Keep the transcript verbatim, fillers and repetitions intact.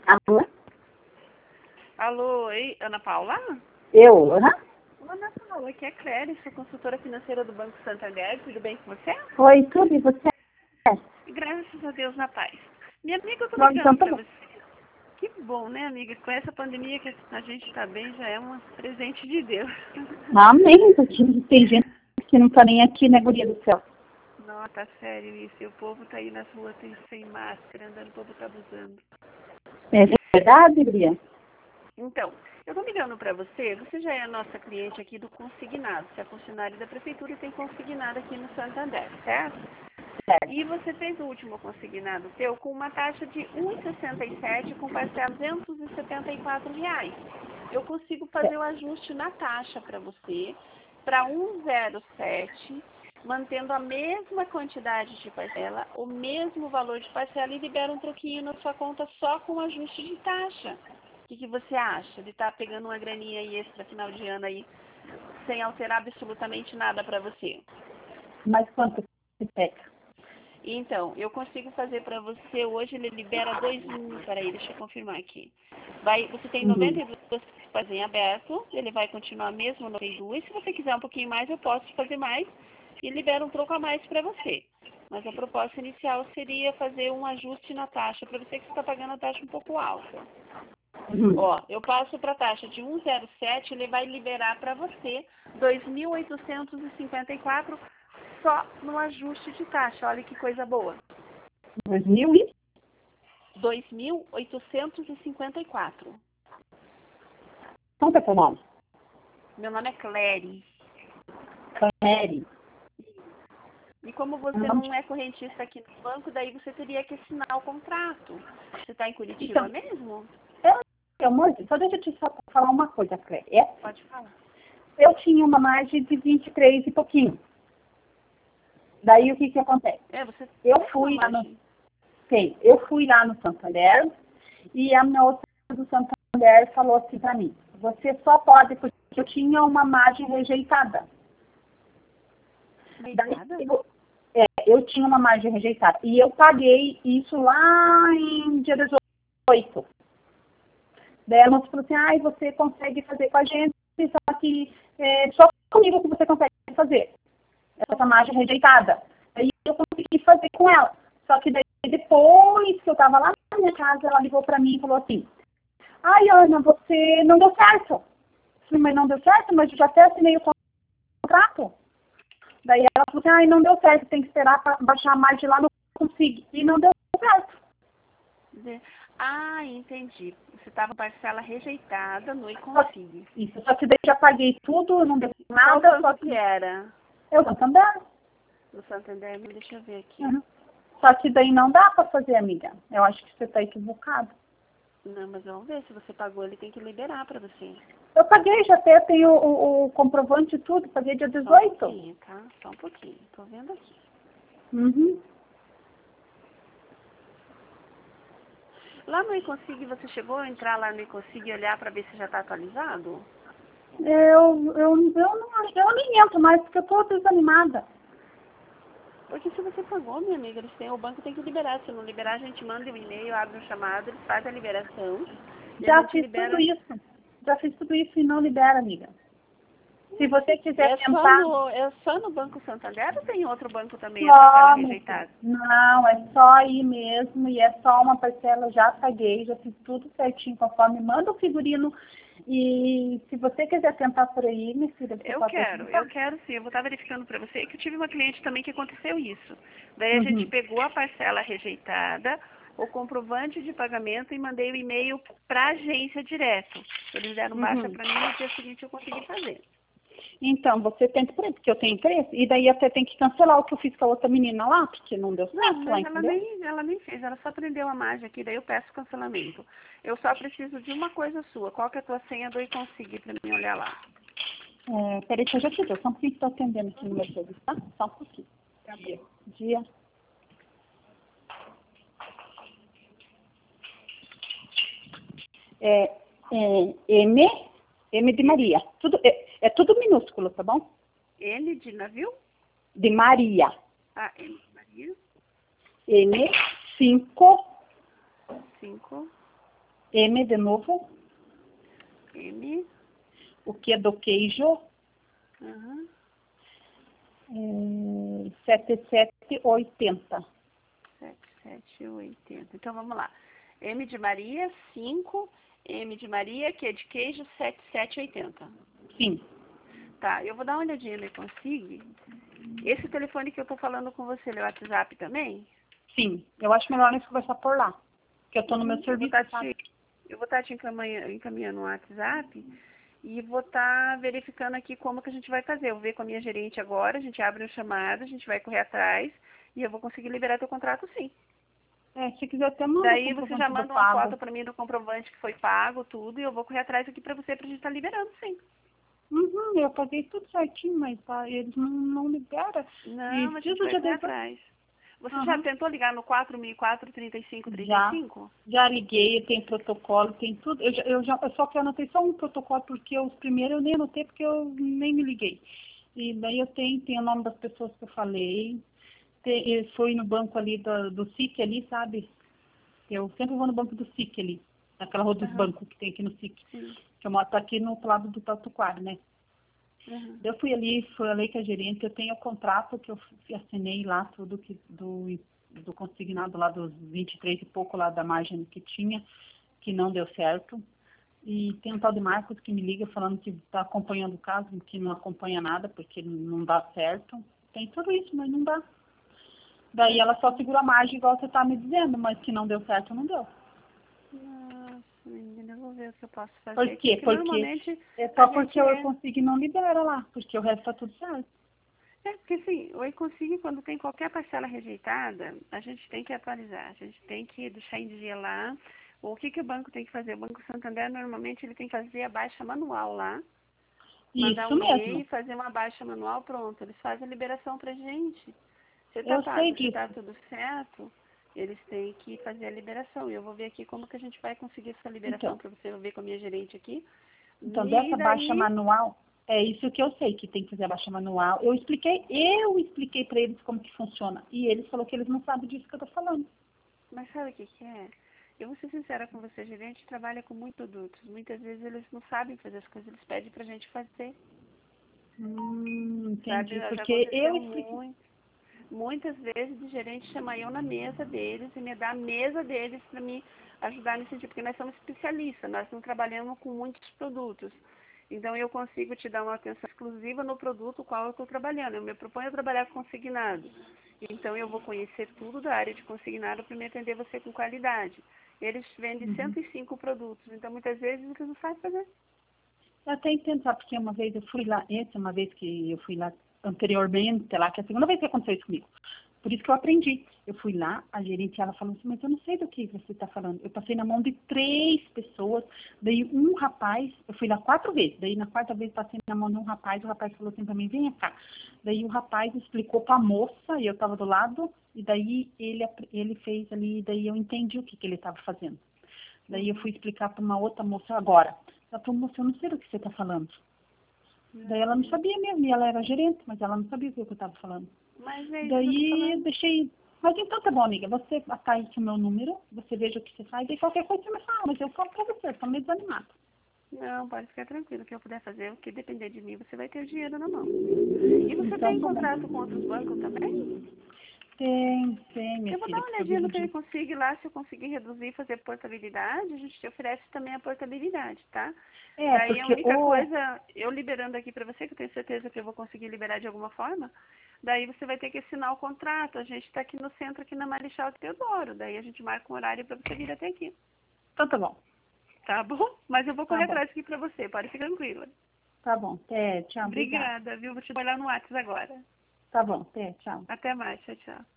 Alô? Alô, oi, Ana Paula? Eu? Uhum. Ana Paula, aqui é a Cléria, sou consultora financeira do Banco Santander, tudo bem com você? Oi, tudo e você? Graças a Deus, na paz. Minha amiga, eu tô Nós ligando então tá pra bom. você. Que bom, né, amiga? Com essa pandemia que a gente tá bem, já é um presente de Deus. Amém, porque tem gente que não tá nem aqui, né, guria do céu? Não, tá sério isso. E o povo tá aí nas ruas sem, sem máscara, andando, o povo tá abusando. É verdade, guria? Então, eu tô ligando pra você, você já é a nossa cliente aqui do consignado. Você é funcionário da prefeitura e tem consignado aqui no Santander, certo? Certo. E você fez o último consignado seu com uma taxa de um vírgula sessenta e sete com parcela de duzentos e setenta e quatro reais. Eu consigo fazer o ajuste na taxa para você para um vírgula zero sete, mantendo a mesma quantidade de parcela, o mesmo valor de parcela e libera um troquinho na sua conta só com ajuste de taxa. O que, que você acha de estar pegando uma graninha aí extra final de ano aí sem alterar absolutamente nada para você? Mas quanto se pega? Então, eu consigo fazer para você hoje, ele libera dois mil, peraí, deixa eu confirmar aqui. Vai, você tem Uhum. noventa e duas parcelas em aberto, ele vai continuar mesmo noventa e duas. Se você quiser um pouquinho mais, eu posso fazer mais e libera um troco a mais para você. Mas a proposta inicial seria fazer um ajuste na taxa, para você que está pagando a taxa um pouco alta. Uhum. Ó, eu passo para a taxa de um vírgula zero sete, ele vai liberar para você dois mil oitocentos e cinquenta e quatro só no ajuste de taxa. Olha que coisa boa. Dois mil e? dois mil oitocentos e cinquenta e quatro. Qual que é teu nome? Meu nome é Cléry. Cléry. E como você Não. não é correntista aqui no banco, daí você teria que assinar o contrato. Você está em Curitiba Então, mesmo? eu, amor, só deixa eu te só falar uma coisa, Cléry. É, Pode falar. eu tinha uma margem de vinte e três e pouquinho. Daí o que que acontece? É, você Eu tem uma fui lá no, margem. sei, eu fui lá no Santander e a minha outra do Santander falou assim para mim, você só pode, porque eu tinha uma margem rejeitada. Daí, Deitada? eu, é, eu tinha uma margem rejeitada. E eu paguei isso lá em dia dezoito. Daí ela falou assim, ai, você consegue fazer com a gente, só que é, só comigo que você consegue fazer. Essa margem rejeitada. Aí eu consegui fazer com ela. Só que daí depois que eu estava lá na minha casa, ela ligou para mim e falou assim, ai, Ana, você não deu certo. Eu falei, mas não deu certo, mas eu já até assinei o contrato. Daí ela falou assim, ai, não deu certo, tem que esperar para baixar mais de lá, não consigo. E não deu certo. De- Ah, entendi. Você estava parcela rejeitada no e Só, consigo. isso, só que daí já paguei tudo, não deu Qual nada, só banco que que era? eu não também. No Santander, deixa eu ver aqui. Uhum. Só que daí não dá para fazer, amiga. Eu acho que você está equivocado. Não, mas vamos ver, se você pagou, ele tem que liberar para você. Eu paguei, já até tenho o, o, o comprovante e tudo, paguei dia Só um dezoito. pouquinho, tá? Só um pouquinho. Tô vendo aqui. Uhum. Lá no eConsig, você chegou a entrar lá no eConsig e olhar para ver se já está atualizado? Eu, eu, eu, não, eu nem entro mais, porque eu estou desanimada. Porque se você pagou, minha amiga, eles têm, o banco tem que liberar. Se não liberar, a gente manda um e-mail, abre um chamado, eles fazem a liberação e a Já gente fiz tudo libera. isso. Já fiz tudo isso e não libera, amiga. Se você quiser É só tentar, no, é só no Banco Santander ou tem outro banco também a parcela só, meu filho. rejeitada? Não, é só aí mesmo e é só uma parcela, já paguei, já fiz tudo certinho conforme manda o figurino. E se você quiser tentar por aí, minha filha, você Eu pode quero, eu tentar. quero sim. Eu vou estar verificando para você que eu tive uma cliente também que aconteceu isso. Daí a gente Uhum. pegou a parcela rejeitada, o comprovante de pagamento e mandei o e-mail para a agência direto. Eles deram baixa Uhum. para mim e no dia seguinte eu consegui fazer. Então, você tenta por aí, porque eu tenho interesse. E daí até tem que cancelar o que eu fiz com a outra menina lá, porque não deu Não, certo lá, mas ela entendeu? nem, ela nem fez, ela só prendeu a mágica aqui, daí eu peço cancelamento. Eu só preciso de uma coisa sua. Qual que é a tua senha do e-consig para mim olhar lá? É, peraí que eu já te dou. Só um pouquinho que estou atendendo aqui no meu serviço, tá? Só um pouquinho. Dia. Dia. É, é, M, M de Maria. Tudo, é, é tudo minúsculo, tá bom? N de navio? De Maria. Ah, N de Maria. M, cinco, Cinco. M de novo. M. O que é do queijo. Uhum. É, sete sete oitenta. sete sete oitenta. Então vamos lá. M de Maria, cinco. M de Maria, que é de queijo, sete sete oitenta. Sim. Tá, eu vou dar uma olhadinha no Consigue. Esse telefone que eu tô falando com você, ele é o WhatsApp também? Sim. Eu acho melhor nós conversar por lá. Porque eu tô no meu Eu vou serviço, estar sabe? te, eu vou estar te encaminhando, encaminhando no WhatsApp e vou estar verificando aqui como que a gente vai fazer. Eu vou ver com a minha gerente agora, a gente abre um chamado, a gente vai correr atrás e eu vou conseguir liberar teu contrato sim. É, se quiser até manda o Daí você já comprovante do manda uma pago. foto para mim do comprovante que foi pago, tudo, e eu vou correr atrás aqui para você pra gente estar liberando sim. Uhum, eu paguei tudo certinho, mas tá, eles não, não liberam. E Não, a gente preciso vai de correr adesão. atrás. Você já Uhum. tentou ligar no quatro mil e quatro, trinta e cinco, trinta e Já, cinco? já liguei, tem protocolo, tem tudo. Eu, já, eu, já, eu só que eu anotei só um protocolo, porque os primeiros eu nem anotei, porque eu nem me liguei. E daí eu tenho, tem o nome das pessoas que eu falei. Tem, eu fui no banco ali do, do S I C ali, sabe? Eu sempre vou no banco do S I C ali, naquela rua dos Aham, bancos que tem aqui no S I C. sim. Que eu moro aqui no outro lado do Tatuquara, né? Uhum. Eu fui ali, falei com a gerente, eu tenho o contrato que eu assinei lá, tudo que, do, do consignado lá dos vinte e três e pouco lá da margem que tinha, que não deu certo. E tem um tal de Marcos que me liga falando que está acompanhando o caso, que não acompanha nada, porque não dá certo. Tem tudo isso, mas não dá. Daí ela só segura a margem, igual você está me dizendo, mas que não deu certo, não deu. Nossa, menina, eu vou ver o que eu posso Por fazer aqui, quê? porque Porque normalmente é a só porque gente eu é. consegui não libera lá, porque o resto está tudo certo. É, porque assim, o E-Consigne, quando tem qualquer parcela rejeitada, a gente tem que atualizar, a gente tem que deixar em dia lá. O que, que o banco tem que fazer? O Banco Santander, normalmente, ele tem que fazer a baixa manual lá, mandar Isso um e-mail mesmo. e fazer uma baixa manual, pronto. Eles fazem a liberação pra gente. Se tá Eu sei pago, se disso. tá tudo certo, eles têm que fazer a liberação. E eu vou ver aqui como que a gente vai conseguir essa liberação Então, para você. Eu vou ver com a minha gerente aqui. então, E dessa baixa daí, manual, é isso que eu sei, que tem que fazer a baixa manual. Eu expliquei, eu expliquei para eles como que funciona. E eles falaram que eles não sabem disso que eu tô falando. mas sabe o que, que é? Eu vou ser sincera com você, gerente trabalha com muitos produtos. Muitas vezes eles não sabem fazer as coisas, eles pedem pra gente fazer. Hum, Sabe? entendi. Já Porque eu aconteceu expliquei. muito. Muitas vezes o gerente chama eu na mesa deles e me dá a mesa deles para me ajudar nesse sentido, porque nós somos especialistas, nós não trabalhamos com muitos produtos. Então eu consigo te dar uma atenção exclusiva no produto qual eu estou trabalhando. Eu me proponho a trabalhar com consignado. Então eu vou conhecer tudo da área de consignado para me atender você com qualidade. Eles vendem Uhum. cento e cinco produtos, então muitas vezes eles não sabem fazer. Eu até entendo, sabe, porque uma vez eu fui lá, essa é uma vez que eu fui lá anteriormente, lá, que é a segunda vez que aconteceu isso comigo. Por isso que eu aprendi. Eu fui lá, a gerente, ela falou assim, mas eu não sei do que você está falando. Eu passei na mão de três pessoas, daí um rapaz, eu fui lá quatro vezes, daí na quarta vez passei na mão de um rapaz, o rapaz falou assim para mim, venha cá. Daí o rapaz explicou para a moça, e eu estava do lado, e daí ele, ele fez ali, daí eu entendi o que, que ele estava fazendo. Daí eu fui explicar para uma outra moça agora. Ela falou, moça, eu não sei do que você está falando. Daí ela não sabia mesmo, e ela era gerente, mas ela não sabia o que eu estava falando. Mas é isso que eu tô Daí eu falando. deixei, mas então tá bom, amiga, você tá aí com o meu número, você veja o que você faz, e qualquer coisa você me fala, mas eu falo pra você, eu tô meio desanimada. Não, pode ficar tranquilo. O que eu puder fazer, o que depender de mim, você vai ter o dinheiro na mão. E você Então tem tá bom. contrato com outros bancos também? Tem, tem, minha Eu vou dar filha, uma porque eu olhadinha no vivo que ele de... consegue lá, se eu conseguir reduzir e fazer portabilidade, a gente te oferece também a portabilidade, tá? É, Daí a porque única o... coisa, eu liberando aqui pra você, que eu tenho certeza que eu vou conseguir liberar de alguma forma, daí você vai ter que assinar o contrato. A gente tá aqui no centro, aqui na Marechal Teodoro, daí a gente marca um horário pra você vir até aqui. Então tá bom, Tá bom? Mas eu vou tá correr bom, atrás aqui pra você, pode ficar tranquila. tá bom, até, tchau, obrigada. Obrigada, viu? Vou te olhar no WhatsApp agora. Tá bom, até, tchau. Até mais, tchau, tchau.